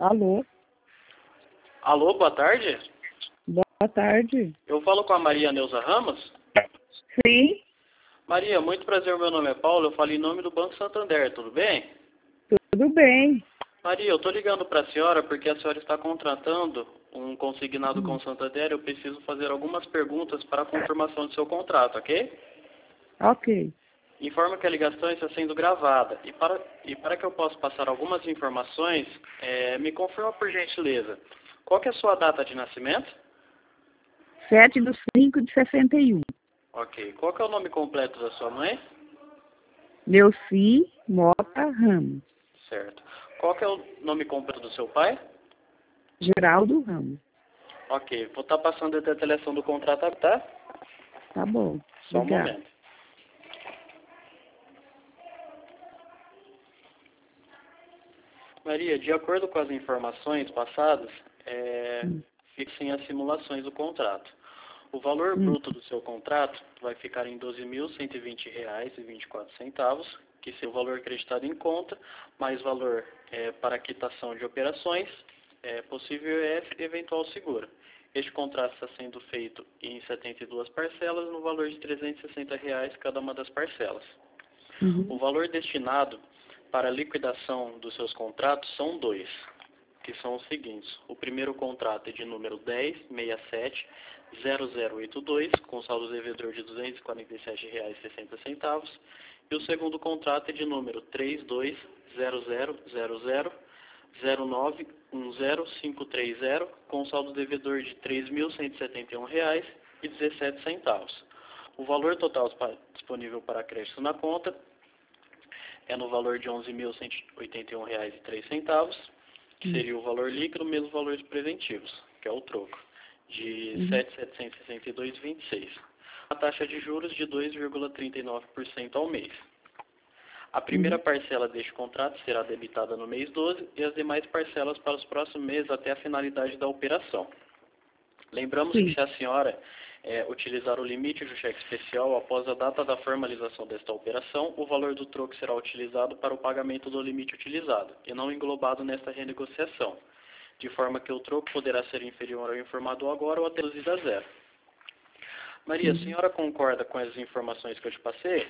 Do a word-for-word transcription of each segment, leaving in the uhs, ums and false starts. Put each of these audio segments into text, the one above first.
Alô? Alô, boa tarde. Boa tarde. Eu falo com a Maria Neuza Ramos. Sim, Maria, muito prazer, meu nome é Paulo, eu falo em nome do Banco Santander, tudo bem? tudo bem. Maria, eu estou ligando para a senhora porque a senhora está contratando um consignado com o Santander. Eu preciso fazer algumas perguntas para a confirmação do seu contrato, ok? Ok. Informo que a ligação está sendo gravada. E para, e para que eu possa passar algumas informações, é, me confirma por gentileza, qual que é a sua data de nascimento? sete de cinco de sessenta e um. Ok. Qual que é o nome completo da sua mãe? Leuci Mota Ramos. Certo. Qual que é o nome completo do seu pai? Geraldo Ramos. Ok. Vou estar passando a detalhação do contrato, tá? Tá bom. Só um Obrigada. momento. Maria, de acordo com as informações passadas, é, Hum. fixem as simulações do contrato. O valor Hum. bruto do seu contrato vai ficar em doze mil cento e vinte reais e vinte e quatro centavos, que é o valor acreditado em conta, mais valor é, para quitação de operações, é, possível é eventual seguro. Este contrato está sendo feito em setenta e duas parcelas, no valor de trezentos e sessenta reais cada uma das parcelas. Uhum. O valor destinado para a liquidação dos seus contratos são dois, que são os seguintes. O primeiro contrato é de número dez sessenta e sete zero zero oito dois, com saldo devedor de duzentos e quarenta e sete reais e sessenta centavos. E o segundo contrato é de número três dois zero zero zero zero zero nove um zero cinco três zero, com saldo devedor de três mil cento e setenta e um reais e dezessete centavos. O valor total disponível para crédito na conta é no valor de onze mil cento e oitenta e um reais e três centavos, que seria o valor líquido menos o valor de preventivos, que é o troco, de Uhum. sete mil setecentos e sessenta e dois reais e vinte e seis centavos. A taxa de juros de dois vírgula trinta e nove por cento ao mês. A primeira Uhum. parcela deste contrato será debitada no mês doze e as demais parcelas para os próximos meses até a finalidade da operação. Lembramos Sim. que se a senhora é, utilizar o limite do cheque especial após a data da formalização desta operação, o valor do troco será utilizado para o pagamento do limite utilizado e não englobado nesta renegociação, de forma que o troco poderá ser inferior ao informado agora ou até reduzido a zero. Maria, a Uhum. senhora concorda com as informações que eu te passei?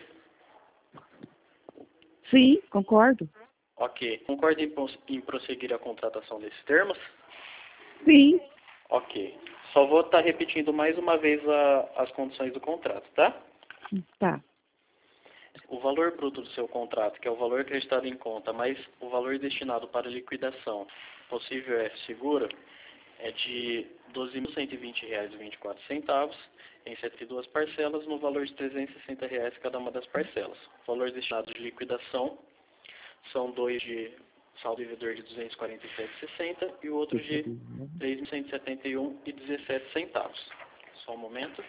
Sim, concordo. Ok. Concorda em, pros- em prosseguir a contratação desses termos? Sim. Ok. Só vou estar repetindo mais uma vez a- as condições do contrato, tá? Tá. O valor bruto do seu contrato, que é o valor acreditado em conta, mais o valor destinado para liquidação possível F seguro, é de doze mil cento e vinte reais e vinte e quatro centavos, em setenta e duas parcelas, no valor de trezentos e sessenta reais cada uma das parcelas. O valor destinado de liquidação são dois de saldo devedor de duzentos e quarenta e sete reais e sessenta centavos e o outro de três mil cento e setenta e um reais e dezessete centavos. Só um momento.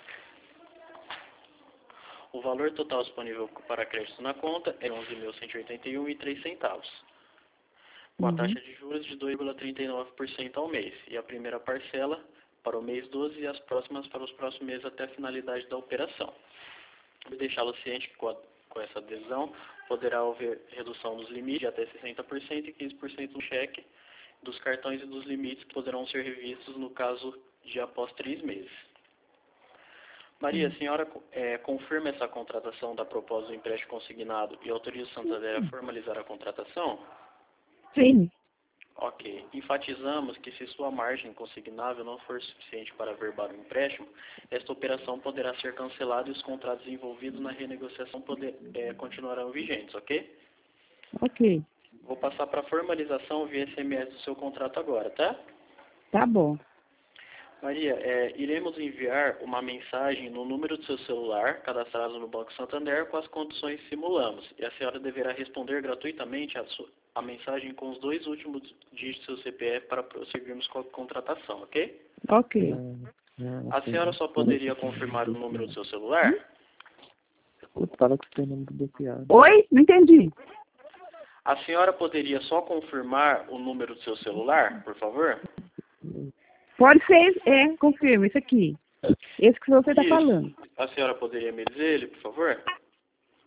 O valor total disponível para crédito na conta é onze mil cento e oitenta e um reais e três centavos, com a Uhum. taxa de juros de dois vírgula trinta e nove por cento ao mês, e a primeira parcela para o mês doze e as próximas para os próximos meses até a finalidade da operação. Vou deixá-lo ciente que com, a, com essa adesão poderá haver redução dos limites de até sessenta por cento e quinze por cento do cheque, dos cartões e dos limites que poderão ser revistos no caso de após três meses. Maria, a senhora é, confirma essa contratação da proposta do empréstimo consignado e autoriza o Santander a formalizar a contratação? Sim. Ok. Enfatizamos que se sua margem consignável não for suficiente para averbar o empréstimo, esta operação poderá ser cancelada e os contratos envolvidos na renegociação poder, é, continuarão vigentes, ok? Ok. Vou passar para a formalização via S M S do seu contrato agora, tá? Tá bom. Maria, é, iremos enviar uma mensagem no número do seu celular, cadastrado no Banco Santander, com as condições que simulamos. E a senhora deverá responder gratuitamente a, su- a mensagem com os dois últimos dígitos do seu C P F para prosseguirmos com a contratação, ok? Ok. A senhora só poderia confirmar o número do seu celular? Fala que tem o nome do bloqueado. Oi? Não entendi. A senhora poderia só confirmar o número do seu celular, por favor? Pode ser, é, confirma, esse aqui. Esse que você está Isso. falando. A senhora poderia me dizer ele, por favor?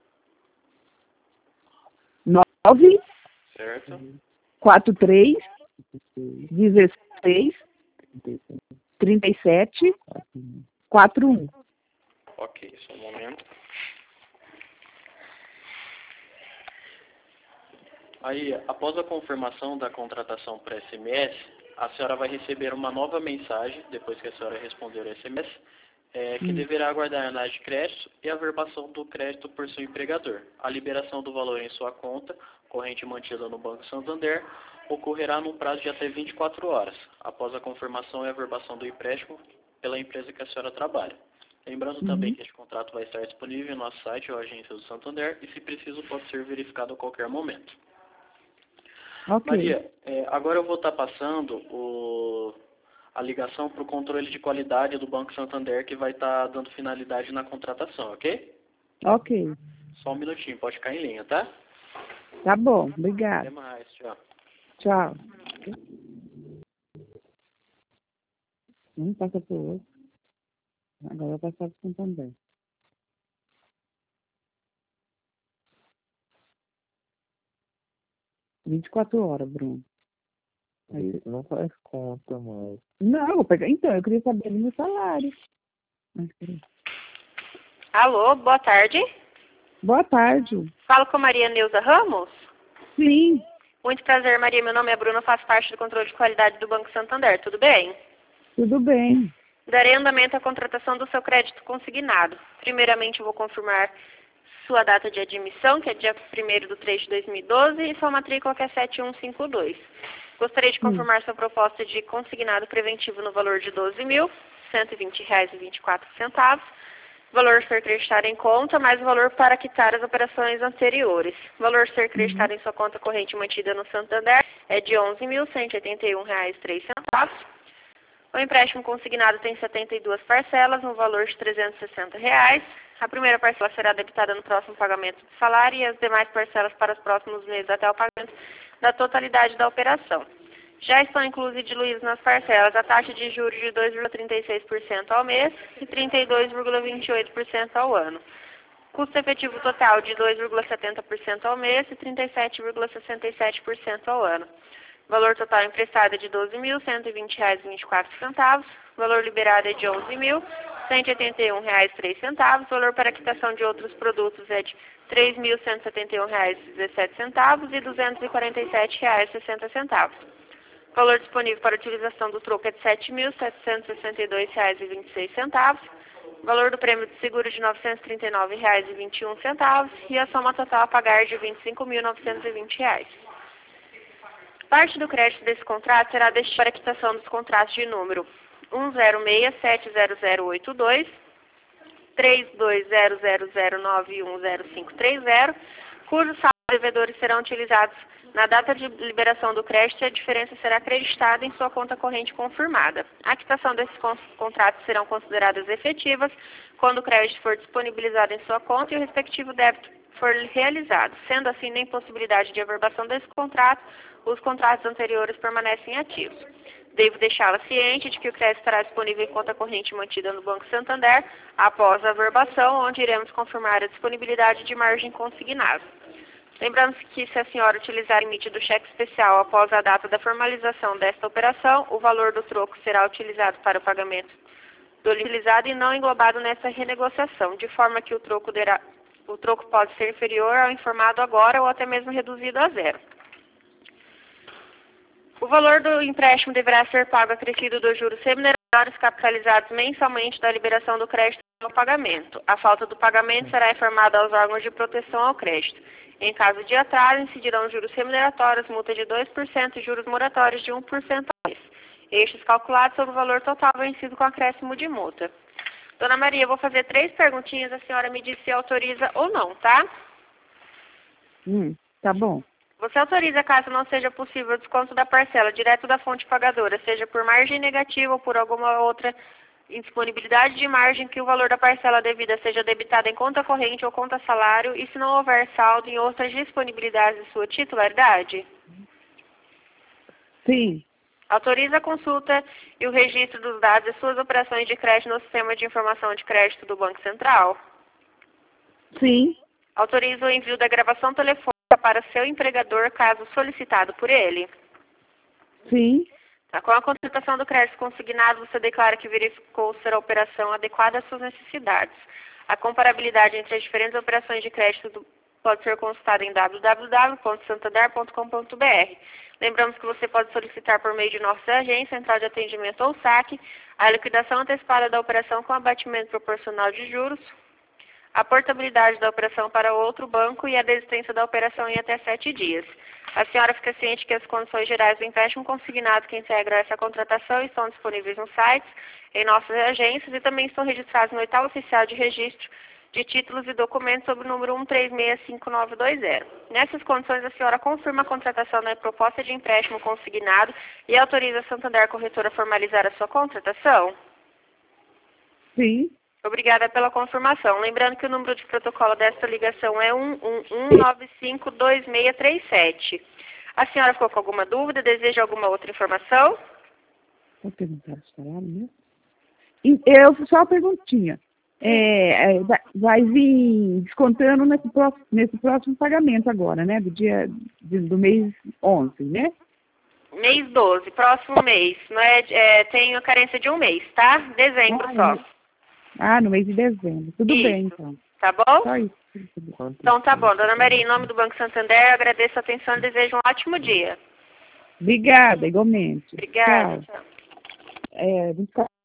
Nove Certo? quatro três dezesseis, trinta e sete, quarenta e um. Ok, só um momento. Aí, após a confirmação da contratação por S M S, a senhora vai receber uma nova mensagem, depois que a senhora responder o S M S, é, que hum. deverá aguardar a análise de crédito e a verbação do crédito por seu empregador. A liberação do valor em sua conta, corrente mantida no Banco Santander, ocorrerá num prazo de até vinte e quatro horas, após a confirmação e a verbação do empréstimo pela empresa que a senhora trabalha. Lembrando uhum. também que este contrato vai estar disponível no nosso site ou agência do Santander e, se preciso, pode ser verificado a qualquer momento. Okay. Maria, é, agora eu vou estar passando o, a ligação para o controle de qualidade do Banco Santander, que vai estar dando finalidade na contratação, ok? Ok. Só um minutinho, pode ficar em linha, tá? Tá bom, obrigado. Até mais, tchau. Tchau. Não passa por outro. Agora vai passar por Santander. vinte e quatro horas, Bruno. Isso não faz conta mais. Não, eu vou pegar. Então, eu queria saber do meu salário. Alô, boa tarde. Boa tarde. Falo com Maria Neuza Ramos? Sim. Muito prazer, Maria. Meu nome é Bruna, faço parte do controle de qualidade do Banco Santander. Tudo bem? Tudo bem. Darei andamento à contratação do seu crédito consignado. Primeiramente, eu vou confirmar sua data de admissão, que é dia primeiro de três de dois mil e doze, e sua matrícula, que é sete um cinco dois. Gostaria de confirmar hum. sua proposta de consignado preventivo no valor de doze mil cento e vinte reais e vinte e quatro centavos. Valor ser creditado em conta, mais o valor para quitar as operações anteriores. Valor ser creditado uhum. em sua conta corrente mantida no Santander é de onze mil cento e oitenta e um reais e três centavos. O empréstimo consignado tem setenta e duas parcelas, no valor de trezentos e sessenta reais. A primeira parcela será debitada no próximo pagamento do salário e as demais parcelas para os próximos meses até o pagamento da totalidade da operação. Já estão inclusos e diluídos nas parcelas a taxa de juros de dois vírgula trinta e seis por cento ao mês e trinta e dois vírgula vinte e oito por cento ao ano. Custo efetivo total de dois vírgula setenta por cento ao mês e trinta e sete vírgula sessenta e sete por cento ao ano. Valor total emprestado é de doze mil cento e vinte reais e vinte e quatro centavos. Valor liberado é de onze mil cento e oitenta e um reais e três centavos. Valor para quitação de outros produtos é de três mil cento e setenta e um reais e dezessete centavos e duzentos e quarenta e sete reais e sessenta centavos. Valor disponível para utilização do troco é de sete mil setecentos e sessenta e dois reais e vinte e seis centavos. Valor do prêmio de seguro de novecentos e trinta e nove reais e vinte e um centavos e a soma total a pagar de vinte e cinco mil novecentos e vinte reais. Parte do crédito desse contrato será destinada para a quitação dos contratos de número um zero seis sete zero zero oito dois, três dois zero zero zero nove um zero cinco três zero, cujos saldos devedores serão utilizados na data de liberação do crédito e a diferença será acreditada em sua conta corrente confirmada. A quitação desses contratos serão consideradas efetivas quando o crédito for disponibilizado em sua conta e o respectivo débito for realizado. Sendo assim, na impossibilidade de averbação desse contrato, os contratos anteriores permanecem ativos. Devo deixá-la ciente de que o crédito estará disponível em conta corrente mantida no Banco Santander após a averbação, onde iremos confirmar a disponibilidade de margem consignada. Lembrando que, se a senhora utilizar o limite do cheque especial após a data da formalização desta operação, o valor do troco será utilizado para o pagamento do utilizado e não englobado nessa renegociação, de forma que o troco, derá, o troco pode ser inferior ao informado agora ou até mesmo reduzido a zero. O valor do empréstimo deverá ser pago acrescido dos juros remuneratórios capitalizados mensalmente da liberação do crédito ao pagamento. A falta do pagamento será informada aos órgãos de proteção ao crédito. Em caso de atraso, incidirão juros remuneratórios, multa de dois por cento e juros moratórios de um por cento ao mês. Estes calculados sobre o valor total vencido com acréscimo de multa. Dona Maria, eu vou fazer três perguntinhas, a senhora me diz se autoriza ou não, tá? Hum, tá bom. Você autoriza, caso não seja possível, o desconto da parcela direto da fonte pagadora, seja por margem negativa ou por alguma outra indisponibilidade de margem, que o valor da parcela devida seja debitado em conta corrente ou conta salário, e se não houver saldo em outras disponibilidades de sua titularidade? Sim. Autoriza a consulta e o registro dos dados de suas operações de crédito no Sistema de Informação de Crédito do Banco Central? Sim. Autoriza o envio da gravação telefônica para seu empregador, caso solicitado por ele? Sim. Tá, com a contratação do crédito consignado, você declara que verificou ser a operação adequada às suas necessidades. A comparabilidade entre as diferentes operações de crédito do, pode ser consultada em w w w ponto santander ponto com ponto b r. Lembramos que você pode solicitar por meio de nossa agência, central de atendimento ou saque, a liquidação antecipada da operação com abatimento proporcional de juros, a portabilidade da operação para outro banco e a desistência da operação em até sete dias. A senhora fica ciente que as condições gerais do empréstimo consignado que integram essa contratação estão disponíveis nos sites, em nossas agências e também estão registrados no oitavo oficial de registro de títulos e documentos sob o número um três seis cinco nove dois zero. Nessas condições, a senhora confirma a contratação da proposta de empréstimo consignado e autoriza a Santander Corretora a formalizar a sua contratação? Sim. Obrigada pela confirmação. Lembrando que o número de protocolo desta ligação é um um um nove cinco dois seis três sete. A senhora ficou com alguma dúvida? Deseja alguma outra informação? Vou perguntar o salário mesmo. E eu, só uma perguntinha. É, é, vai, vai vir descontando nesse próximo, nesse próximo pagamento agora, né? Do dia de, do mês onze, né? Mês doze, próximo mês. Não é, é, tem a carência de um mês, tá? Dezembro Ah, só. é. Ah, no mês de dezembro. Tudo Isso. bem, então. Tá bom? Só isso. Então tá bom. Dona Maria, em nome do Banco Santander, eu agradeço a atenção e desejo um ótimo dia. Obrigada, igualmente. Obrigada. Tchau. Tchau. É, vou ficar